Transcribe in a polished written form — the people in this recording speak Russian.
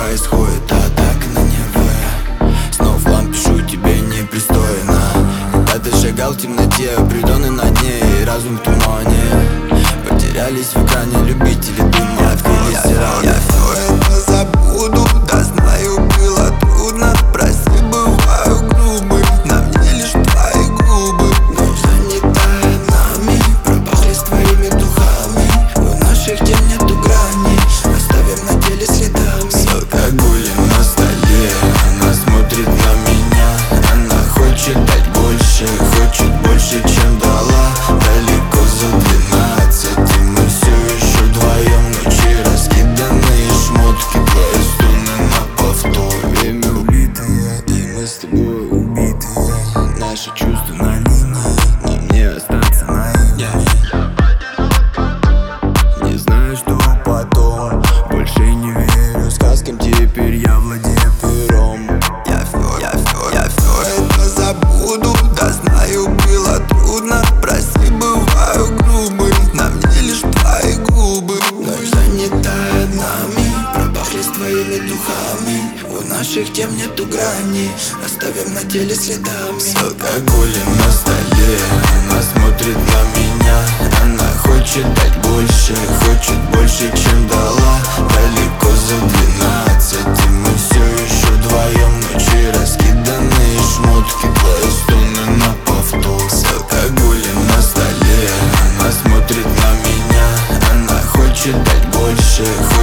происходит атака на нервы. Снова в лампе пишу тебе непристойно. Когда ты шагал в темноте, придоны на дне и разум в тумане. Потерялись в экране любители дыма, открылись все раны. Я все это забуду, да знаю, было трудно. Прости, бываю грубым, на мне лишь твои губы. Ночь занятая нами, пропахли с твоими духами. У наших тем нету грани, оставим на теле следами. С алкоголем на столе, она смотрит на меня. Она хочет дать больше, хочет больше, чем дала. Далеко за 12, и мы все еще вдвоем. Ночи раскиданные шмотки, твои стоны на повтор. Время убитое, и мы с тобой убитые. Наши чувства на линии, нам не остаться наивными. Не знаю, что потом, больше не верю сказкам, теперь я владею пером. Я все это забуду, да знаю, было трудно. Прости, бываю грубым, на мне лишь твои губы. Ночь занятая нами, пропахли с твоими духами. У наших тем нету грани, оставим на теле следами. С алкоголем на столе, она смотрит на меня. Она хочет дать больше, хочет больше, чем дала. Далеко за 12, и мы все еще вдвоем. Ночи раскиданные шмотки, твои стоны на повтор. С алкоголем на столе, она смотрит на меня. Она хочет дать больше,